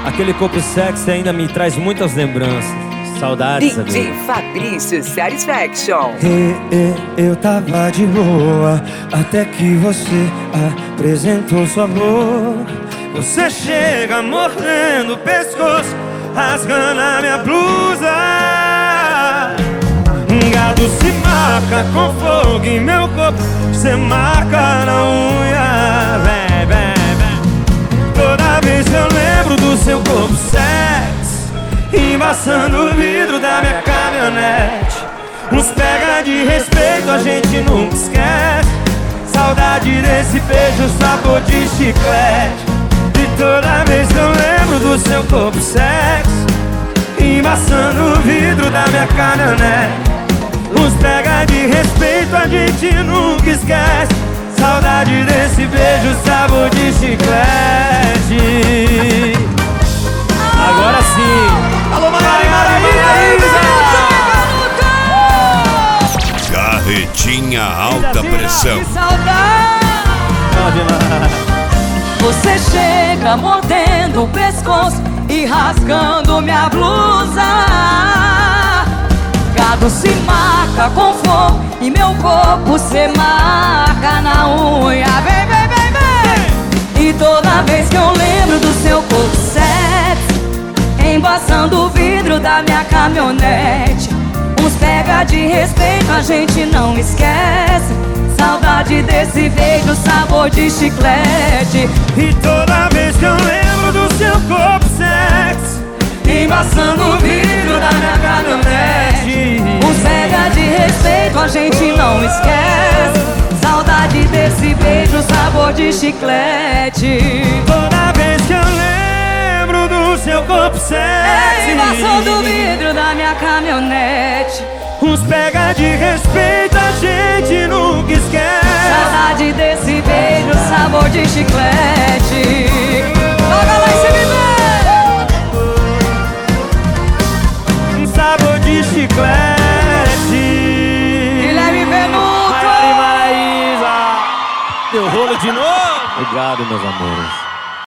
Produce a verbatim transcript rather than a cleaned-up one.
Aquele corpo sexy ainda me traz muitas lembranças. Saudades, D J Fabrício Satisfaction. E, e, eu tava de boa até que você apresentou sua amor. Você chega mordendo o pescoço, rasgando a minha blusa. Gado se marca com fogo em meu corpo, você marca na unha. Vem, vem, vem. Toda vez eu lembro do seu corpo sexy, embaçando o vidro da minha caminhonete. Uns pega de respeito, a gente nunca esquece. Saudade desse beijo, sabor de chiclete. E toda vez que eu lembro do seu corpo sexy, embaçando o vidro da minha caminhonete. Uns pega de respeito, a gente nunca esquece. Saudade desse beijo, sabor de chiclete. Agora sim. Alô, Maraísa! Carretinha alta pressão. Que saudade! Você chega mordendo o pescoço e rasgando minha blusa. Gado se marca com fogo e meu corpo se marca na unha. Vem, vem, vem, vem! E toda vez que eu lembro do seu corpo sexy, embaçando o vidro da minha caminhonete. Uns pega de respeito, a gente não esquece. Saudade desse beijo, sabor de chiclete. E toda vez que eu lembro do seu corpo sexy, embaçando o vidro da minha caminhonete. Uns pega de respeito, a gente não esquece. Saudade desse beijo, sabor de chiclete. Toda vez que eu lembro do seu corpo sexy, embaçando o vidro da minha caminhonete. Uns pega de respeito, a gente nunca esquece. Saudade desse beijo, sabor de chiclete. Joga lá esse bebê! Sabor de chiclete. Guilherme Benuto. Maraísa! Deu rolo de novo? Obrigado, meus amores.